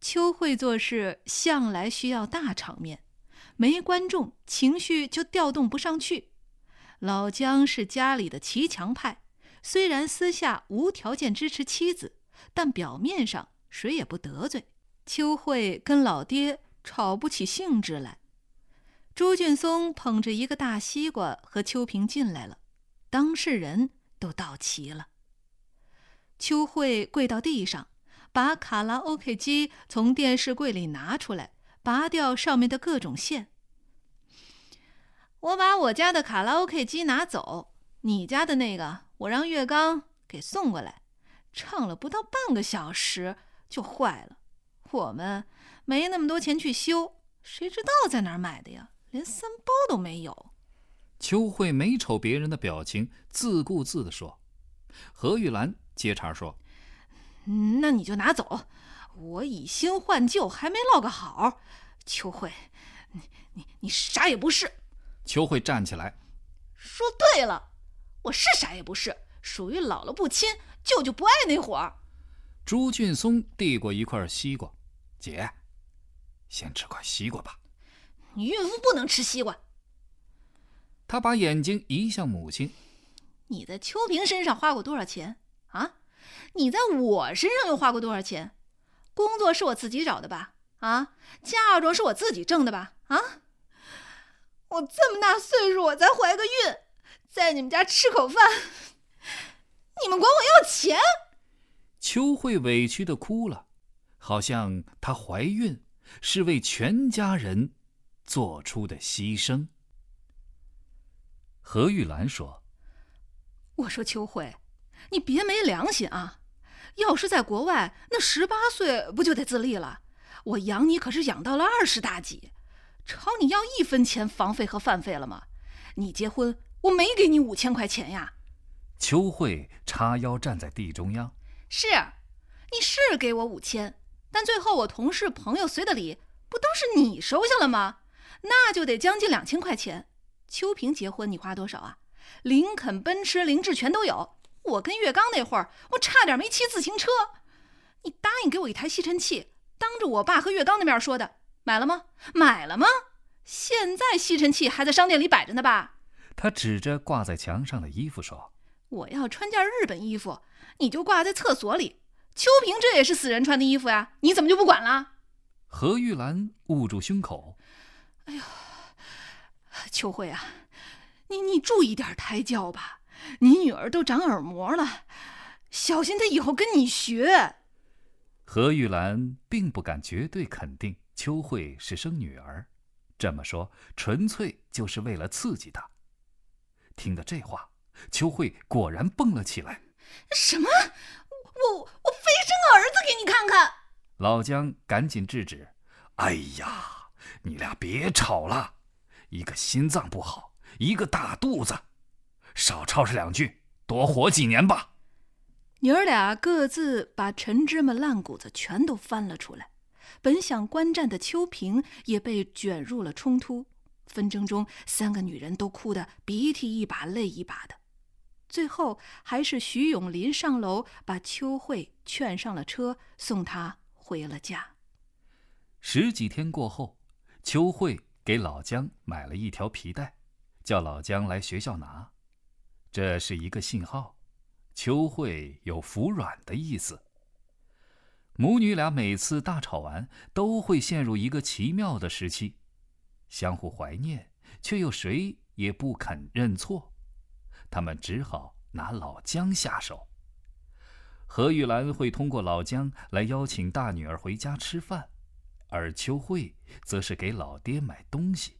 秋会做事向来需要大场面，没观众情绪就调动不上去。老姜是家里的骑墙派，虽然私下无条件支持妻子，但表面上谁也不得罪。秋会跟老爹吵不起兴致来。朱俊松捧着一个大西瓜和秋萍进来了，当事人都到齐了。秋会跪到地上，把卡拉 OK 机从电视柜里拿出来，拔掉上面的各种线。我把我家的卡拉 OK 机拿走，你家的那个我让岳刚给送过来，唱了不到半个小时就坏了。我们没那么多钱去修，谁知道在哪儿买的呀？连3包都没有。 秋会没瞅别人的表情，自顾自地说。何玉兰接茬说： 那你就拿走，我以新换旧还没落个好。秋会，你啥也不是。 秋会站起来说对了，我是啥也不是，属于姥姥不亲舅舅不爱那伙儿。 朱俊松递过一块西瓜，姐，先吃块西瓜吧。 你孕妇不能吃西瓜。 他把眼睛移向母亲。 你在秋萍身上花过多少钱啊？你在我身上又花过多少钱？工作是我自己找的吧？啊，嫁妆是我自己挣的吧？啊，我这么大岁数我才怀个孕，在你们家吃口饭，你们管我要钱？ 秋会委屈地哭了，好像她怀孕是为全家人做出的牺牲。何玉兰说： 我说秋会，你别没良心啊！要是在国外，那18岁不就得自立了？我养你可是养到了20大几，朝你要1分钱房费和饭费了吗？你结婚我没给你5000块钱呀。 秋会叉腰站在地中央。 是，你是给我5000，但最后我同事朋友随的礼，不都是你收下了吗？那就得将近2000块钱。秋萍结婚你花多少啊？林肯、奔驰、凌志全都有。我跟岳刚那会儿，我差点没骑自行车。你答应给我一台吸尘器，当着我爸和岳刚的面说的，买了吗？买了吗？现在吸尘器还在商店里摆着呢吧？ 他指着挂在墙上的衣服说： 我要穿件日本衣服，你就挂在厕所里。秋萍这也是死人穿的衣服呀，你怎么就不管了？ 何玉兰捂住胸口。 哎呦，秋慧啊，你注意点胎教吧，你女儿都长耳膜了，小心她以后跟你学。 何玉兰并不敢绝对肯定秋慧是生女儿，这么说纯粹就是为了刺激她。听得这话，秋慧果然蹦了起来。 什么？我非生个儿子给你看看！ 老姜赶紧制止。哎呀，你俩别吵了，一个心脏不好，一个大肚子，少吵吵2句，多活几年吧。 女儿俩各自把陈芝麻烂谷子全都翻了出来，本想观战的秋萍也被卷入了冲突。纷争中，3个女人都哭得鼻涕一把泪一把的。最后还是徐永林上楼把秋慧劝上了车，送她回了家。 10几天过后，秋慧给老姜买了一条皮带，叫老姜来学校拿。这是一个信号，秋慧有服软的意思。母女俩每次大吵完，都会陷入一个奇妙的时期，相互怀念，却又谁也不肯认错。他们只好拿老姜下手。何玉兰会通过老姜来邀请大女儿回家吃饭，而秋慧则是给老爹买东西。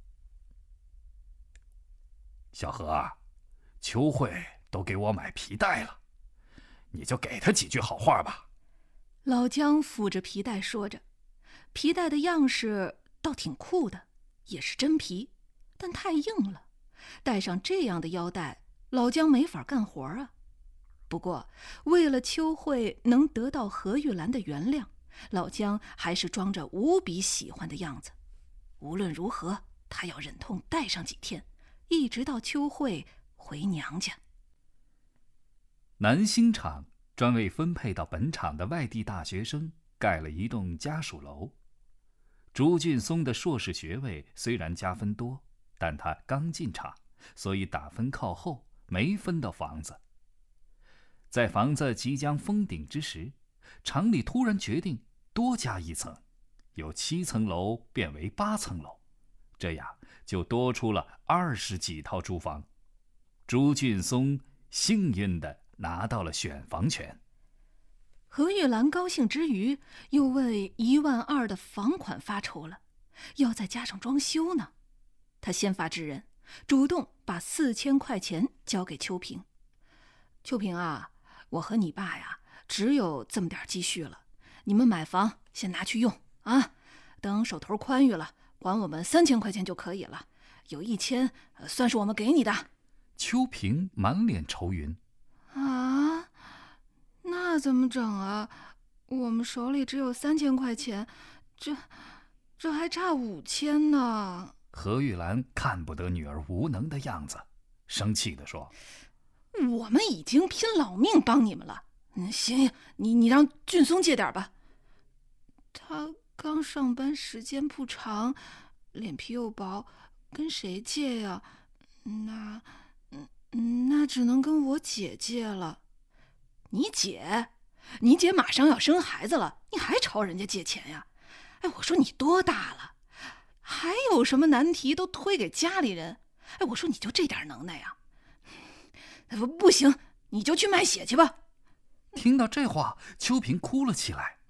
小何啊，秋慧都给我买皮带了，你就给她几句好话吧。 老姜抚着皮带说着，皮带的样式倒挺酷的，也是真皮，但太硬了，戴上这样的腰带，老姜没法干活啊。不过为了秋慧能得到何玉兰的原谅，老姜还是装着无比喜欢的样子。无论如何，他要忍痛戴上几天，一直到秋慧回娘家。 南兴厂专为分配到本厂的外地大学生盖了一栋家属楼。朱俊松的硕士学位虽然加分多，但他刚进厂，所以打分靠后，没分到房子。在房子即将封顶之时，厂里突然决定多加一层，由7层楼变为8层楼，这样就多出了20几套住房。朱俊松幸运地拿到了选房权。 何玉兰高兴之余，又为12000的房款发愁了，要再加上装修呢。她先发制人，主动把4000块钱交给秋萍。秋萍啊，我和你爸呀，只有这么点积蓄了，你们买房先拿去用啊，等手头宽裕了，还我们3000块钱就可以了，有1000算是我们给你的。 秋萍满脸愁云。 啊，那怎么整啊？我们手里只有3000块钱，这还差5000呢。 何玉兰看不得女儿无能的样子，生气地说： 我们已经拼老命帮你们了，行，你让俊松借点吧。他刚上班时间不长，脸皮又薄，跟谁借呀？那只能跟我姐借了。你姐马上要生孩子了，你还朝人家借钱呀？哎，我说你多大了，还有什么难题都推给家里人？哎，我说你就这点能耐呀？不行，你就去卖血去吧。 听到这话，秋萍哭了起来。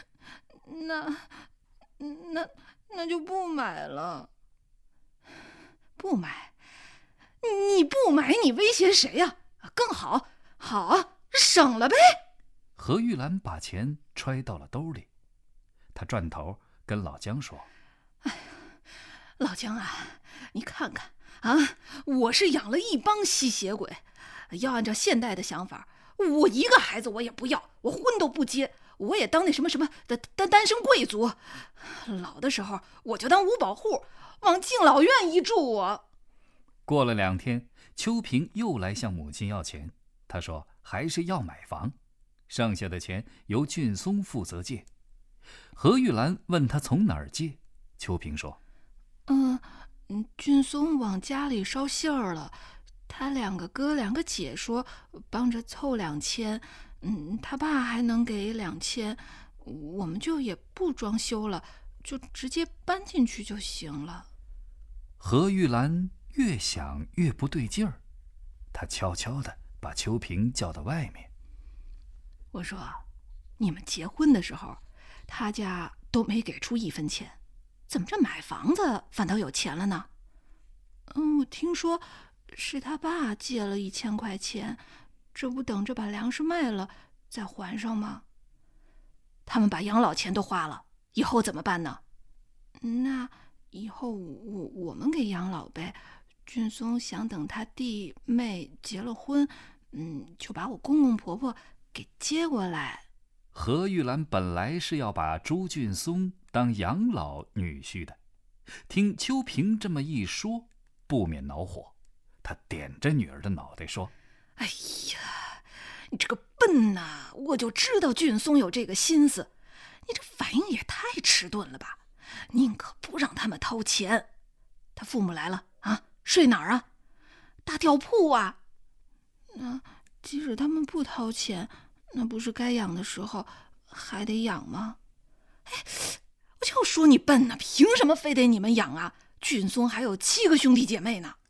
那就不买了。不买？你不买，你威胁谁呀？更好，好啊，省了呗。 何玉兰把钱揣到了兜里，她转头跟老姜说： 哎，老姜啊，你看看啊，我是养了一帮吸血鬼，要按照现代的想法，我一个孩子我也不要，我婚都不结，我也当那什么的单身贵族，老的时候我就当五保户，往敬老院一住我。 过了2天，秋萍又来向母亲要钱，她说还是要买房，剩下的钱由俊松负责借。何玉兰问她从哪儿借，秋萍说： 俊松往家里捎信儿了，他2个哥2个姐说帮着凑2000，他爸还能给2000，我们就也不装修了，就直接搬进去就行了。 何玉兰越想越不对劲儿，她悄悄地把秋萍叫到外面。 我说，你们结婚的时候，他家都没给出1分钱，怎么这买房子反倒有钱了呢？我听说是他爸借了1000块钱，这不等着把粮食卖了再还上吗？他们把养老钱都花了，以后怎么办呢？那以后我们给养老呗。俊松想等他弟妹结了婚，就把我公公婆婆给接过来。 何玉兰本来是要把朱俊松当养老女婿的，听秋萍这么一说，不免恼火。她点着女儿的脑袋说： 哎呀，你这个笨呐，我就知道俊松有这个心思，你这反应也太迟钝了吧，宁可不让他们掏钱。他父母来了啊，睡哪儿啊？大吊铺啊。那即使他们不掏钱，那不是该养的时候还得养吗？哎，我就说你笨呢，凭什么非得你们养啊？俊松还有7个兄弟姐妹呢。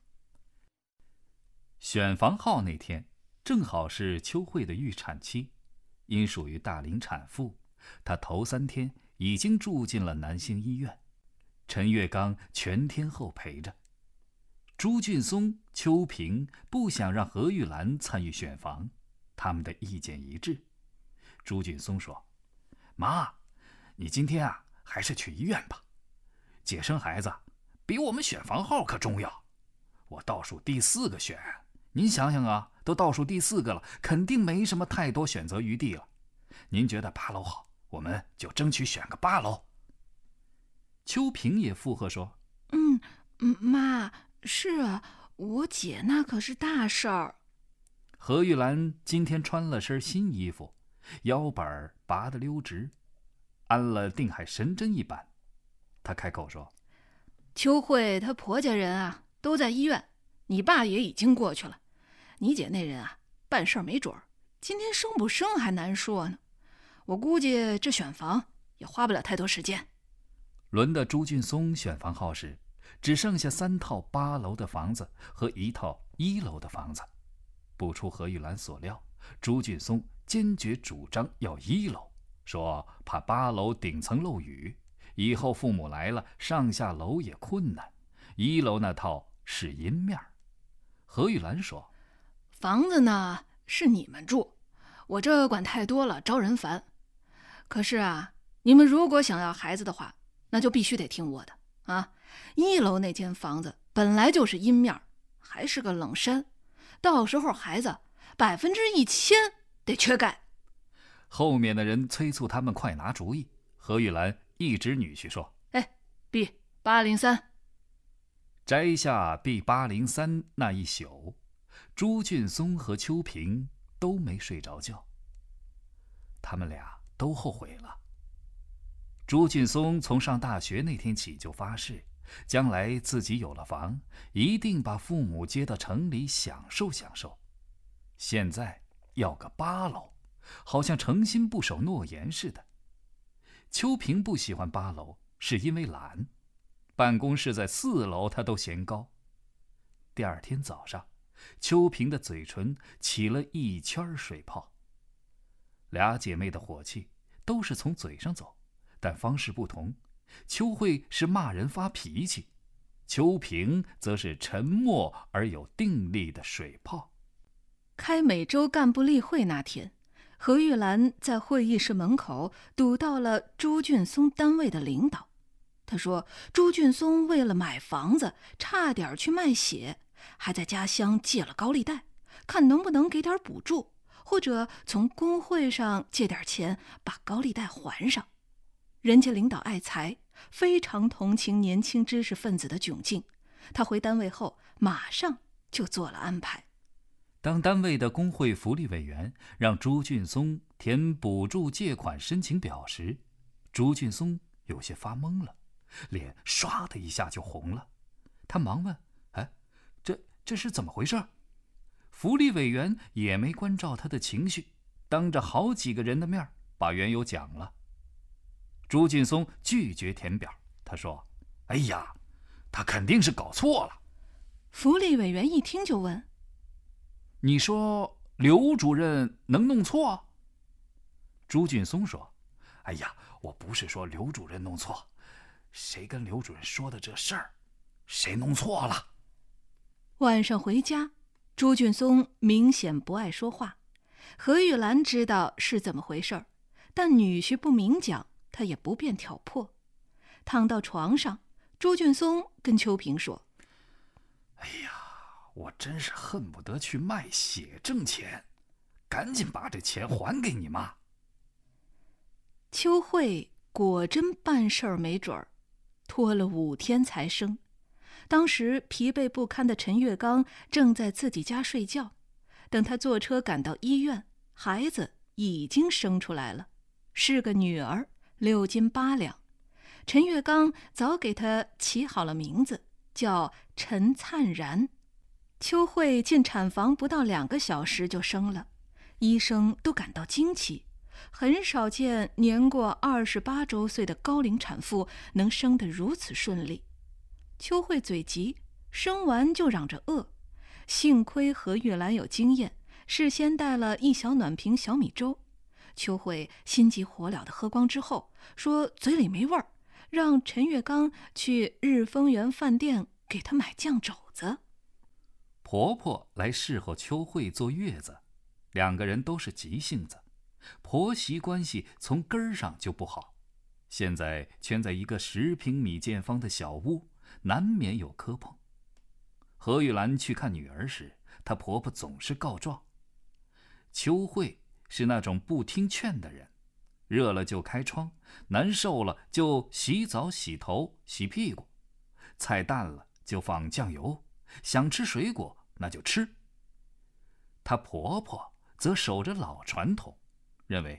选房号那天正好是秋慧的预产期，因属于大龄产妇，她头3天已经住进了男性医院，陈月刚全天候陪着。朱俊松、秋萍不想让何玉兰参与选房，他们的意见一致。朱俊松说：妈，你今天啊还是去医院吧，姐生孩子比我们选房号可重要。我倒数第4个选，您想想啊，都倒数第4个了，肯定没什么太多选择余地了。您觉得8楼好，我们就争取选个8楼。秋萍也附和说： 妈，是啊，我姐那可是大事儿。 何玉兰今天穿了身新衣服，腰板拔得溜直。 安了定海神针一般。她开口说： 秋慧她婆家人啊都在医院，你爸也已经过去了。你姐那人啊办事没准儿，今天生不生还难说呢。我估计这选房也花不了太多时间。 轮到朱俊松选房号时，只剩下3套8楼的房子和1套1楼的房子。不出何玉兰所料，朱俊松坚决主张要1楼，说怕8楼顶层漏雨，以后父母来了上下楼也困难，1楼那套是阴面。何玉兰说： 房子呢是你们住，我这管太多了招人烦。可是啊，你们如果想要孩子的话，那就必须得听我的啊。1楼那间房子本来就是阴面，还是个冷山，到时候孩子1000%得缺钙。 后面的人催促他们快拿主意。何玉兰一指女婿说： B803。 摘下 B803 那一宿，朱俊松和秋萍都没睡着觉。他们俩都后悔了。朱俊松从上大学那天起就发誓，将来自己有了房，一定把父母接到城里享受享受。现在要个8楼，好像诚心不守诺言似的。秋萍不喜欢8楼，是因为懒，办公室在4楼，她都嫌高。第二天早上，秋萍的嘴唇起了一圈水泡。俩姐妹的火气都是从嘴上走，但方式不同。秋慧是骂人发脾气，秋萍则是沉默而有定力的水泡。 开每周干部例会那天，何玉兰在会议室门口堵到了朱俊松单位的领导。他说朱俊松为了买房子差点去卖血，还在家乡借了高利贷，看能不能给点补助，或者从工会上借点钱把高利贷还上。人家领导爱财，非常同情年轻知识分子的窘境，他回单位后马上就做了安排。 当单位的工会福利委员让朱俊松填补助借款申请表时，朱俊松有些发懵了，脸唰的一下就红了。他忙问：这是怎么回事？福利委员也没关照他的情绪，当着好几个人的面把缘由讲了。朱俊松拒绝填表，他说：他肯定是搞错了。 福利委员一听就问： 你说刘主任能弄错？朱俊松说：我不是说刘主任弄错，谁跟刘主任说的这事儿，谁弄错了。 晚上回家，朱俊松明显不爱说话。何玉兰知道是怎么回事，但女婿不明讲，她也不便挑破。躺到床上，朱俊松跟秋萍说： 我真是恨不得去卖血挣钱，赶紧把这钱还给你妈。 秋慧果真办事儿没准儿，拖了5天才生。当时疲惫不堪的陈月刚正在自己家睡觉，等他坐车赶到医院，孩子已经生出来了，是个女儿，6斤8两。陈月刚早给她起好了名字，叫陈灿然。秋慧进产房不到2个小时就生了，医生都感到惊奇，很少见年过28周岁的高龄产妇能生得如此顺利。秋慧嘴急，生完就嚷着饿，幸亏何玉兰有经验，事先带了1小暖瓶小米粥。秋慧心急火燎地喝光之后，说嘴里没味儿，让陈月刚去日丰园饭店给她买酱肘子。 婆婆来侍候秋慧坐月子，2个人都是急性子，婆媳关系从根儿上就不好。现在圈在一个10平米见方的小屋，难免有磕碰。何玉兰去看女儿时，她婆婆总是告状。秋慧是那种不听劝的人，热了就开窗，难受了就洗澡洗头洗屁股，菜淡了就放酱油，想吃水果那就吃。她婆婆则守着老传统，认为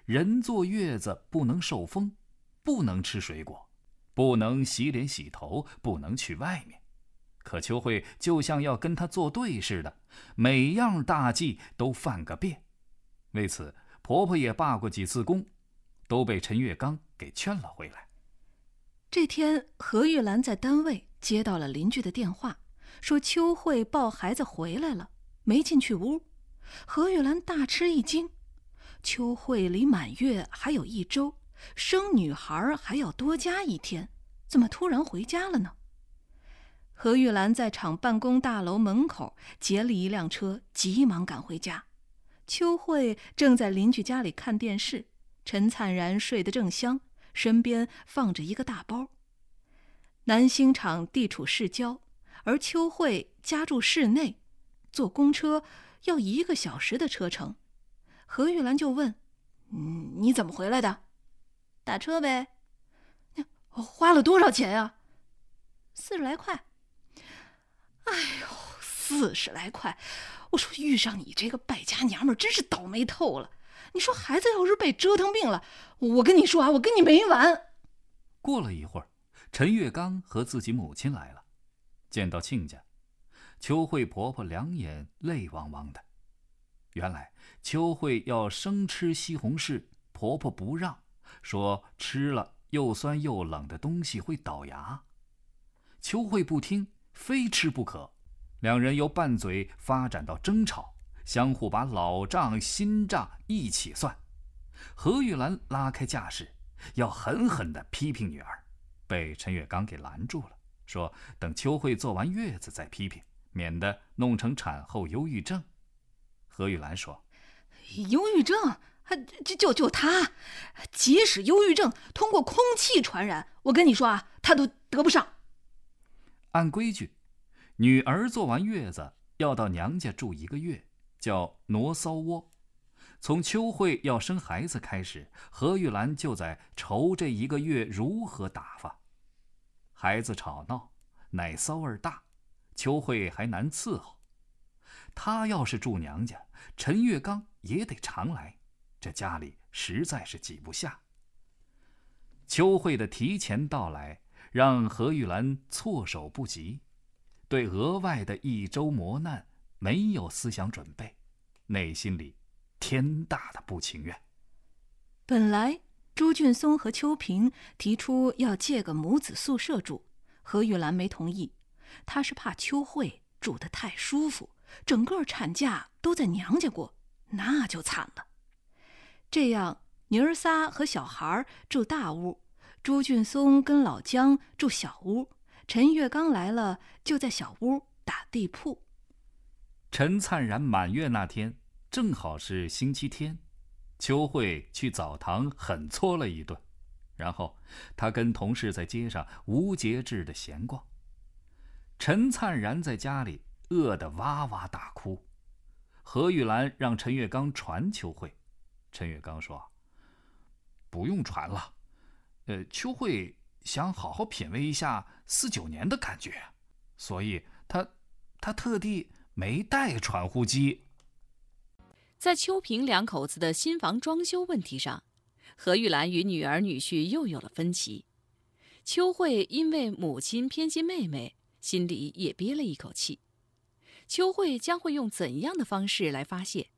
人坐月子不能受风，不能吃水果，不能洗脸洗头，不能去外面。可秋惠就像要跟他作对似的，每样大忌都犯个遍。为此，婆婆也罢过几次工，都被陈月刚给劝了回来。 这天，何玉兰在单位接到了邻居的电话，说秋惠抱孩子回来了，没进去屋。何玉兰大吃一惊，秋惠离满月还有1周，生女孩还要多加1天，怎么突然回家了呢？何玉兰在厂办公大楼门口截了一辆车，急忙赶回家。秋惠正在邻居家里看电视，陈灿然睡得正香，身边放着一个大包。南兴厂地处市郊，而秋惠家住市内，坐公车要1个小时的车程。何玉兰就问：“你怎么回来的？”“打车呗。”“花了多少钱呀？”“40来块。”“哎呦，40来块！我说遇上你这个败家娘们真是倒霉透了。你说孩子要是被折腾病了，我跟你说啊，我跟你没完。” 过了一会儿，陈月刚和自己母亲来了，见到亲家，秋惠婆婆两眼泪汪汪的。原来秋惠要生吃西红柿，婆婆不让，说吃了又酸又冷的东西会倒牙。秋惠不听，非吃不可，两人由拌嘴发展到争吵，相互把老账新账一起算。何玉兰拉开架势，要狠狠地批评女儿，被陈月刚给拦住了，说等秋惠坐完月子再批评，免得弄成产后忧郁症。何玉兰说：“ 忧郁症？就他，即使忧郁症通过空气传染，我跟你说啊，他都得不上。” 按规矩，女儿坐完月子要到娘家住1个月，叫挪骚窝。从秋惠要生孩子开始，何玉兰就在愁这1个月如何打发。孩子吵闹，奶骚味大，秋惠还难伺候。她要是住娘家，陈月刚也得常来，这家里实在是挤不下。秋惠的提前到来，让何玉兰措手不及，对额外的1周磨难没有思想准备，内心里天大的不情愿。 本来朱俊松和秋萍提出要借个母子宿舍住，何玉兰没同意，她是怕秋惠住得太舒服，整个产假都在娘家过，那就惨了。这样女儿仨和小孩住大屋，朱俊松跟老姜住小屋，陈月刚来了就在小屋打地铺。 陈灿然满月那天正好是星期天，秋惠去澡堂狠搓了一顿，然后他跟同事在街上无节制的闲逛。陈灿然在家里饿得哇哇大哭。何玉兰让陈月刚传秋惠，陈月刚说：“不用传了，秋惠想好好品味一下49年的感觉，所以他特地没带传呼机。” 在秋萍两口子的新房装修问题上，何玉兰与女儿女婿又有了分歧。秋惠因为母亲偏心妹妹，心里也憋了一口气。秋惠将会用怎样的方式来发泄？